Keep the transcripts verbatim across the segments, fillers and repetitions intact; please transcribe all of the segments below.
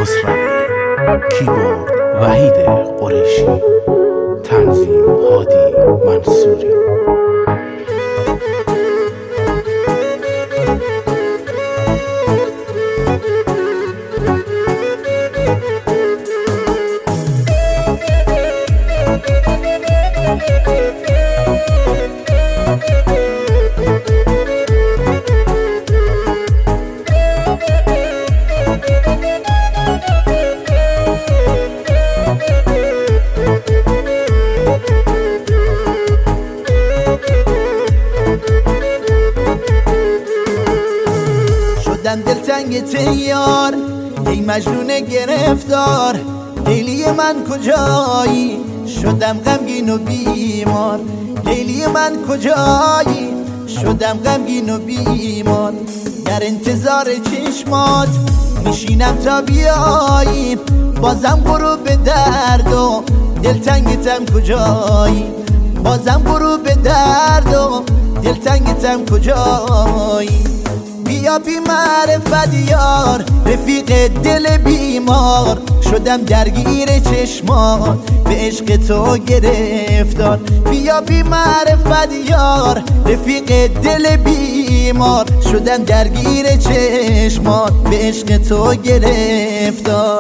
خسروی، کیبورد وحید قریشی، تنظیم هادی منصوری. شدم دلتنگ تیار، ای مجنون گرفتار، لیلی من کجایی؟ شدم غمگین و بیمار، لیلی من کجایی؟ شدم غمگین و بیمار. در انتظار چشمات میشینم تا بیایی، بازم برو به درد و دلتنگتم کجایی؟ بازم برو به درد و دلتنگتم کجایی؟ بیا بی معرفت یار، رفیق دل بیمار، شدم درگیر چشمات، به عشق تو گرفتار. بیا بی معرفت یار، رفیق دل بیمار، شدم درگیر چشمات، به عشق تو گرفتار.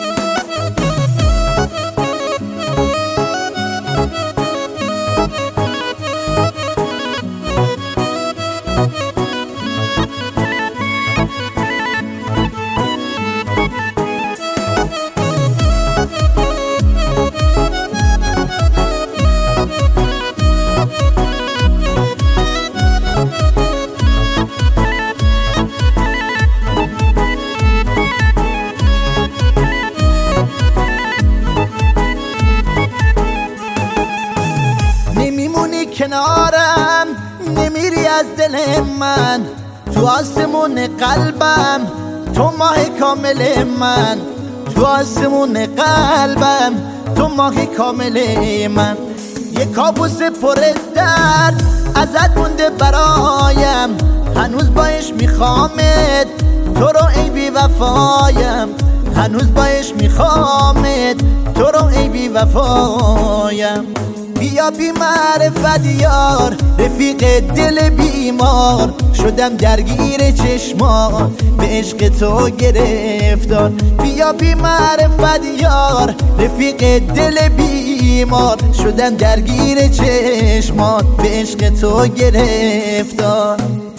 نمیمونی کنارم، نمیری از دل من، تو آسمون قلبم تو ماه کامل من، تو آسمون قلبم تو ماه کامل من. یه کابوس پر درد ازت مونده برایم، هنوز باش میخوامت تو رو ای بی وفایم، هنوز باش میخوامت تو رو ای بی وفایم. بیا بی معرفت یار، رفیق دل بیمار، شدم درگیر چشمات، به عشق تو گرفتار. بیا بی معرفت یار، رفیق دل بیمار، شدم درگیر چشمات، به عشق تو گرفتار.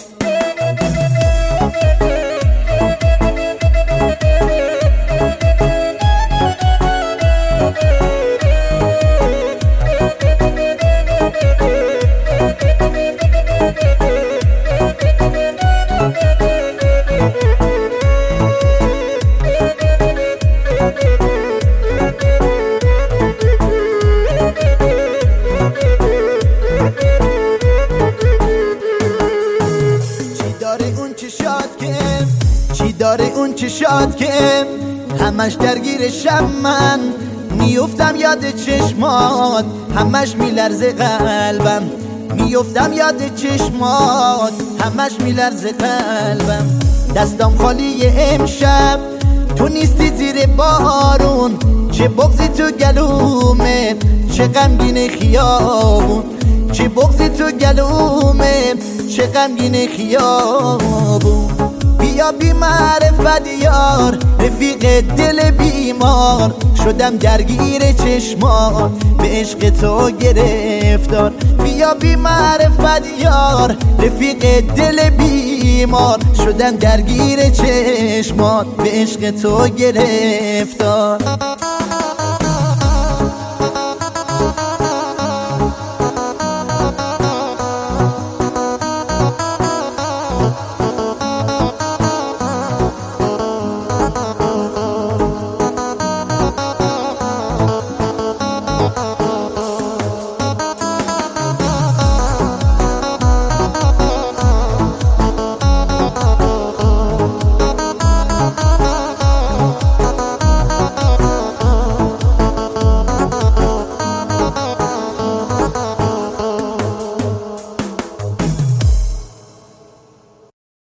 چی داره اون چشات که همش درگیرشم من، میفتم یاد چشمات، همش میلرزه قلبم، میفتم یاد چشمات، همش میلرزه قلبم. دستام خالی امشب، تو نیستی زیر بارون، چه بغضی تو گلومه، چه غمگین خیابون، چه بغضی تو گلومه، چه غمگین خیابون. بیا بی معرفت یار، رفیق دل بیمار، شدم درگیر چشمات، به عشق تو گرفتار. بیا بی معرفت یار، رفیق دل بیمار، شدم درگیر چشمات، به عشق تو گرفتار.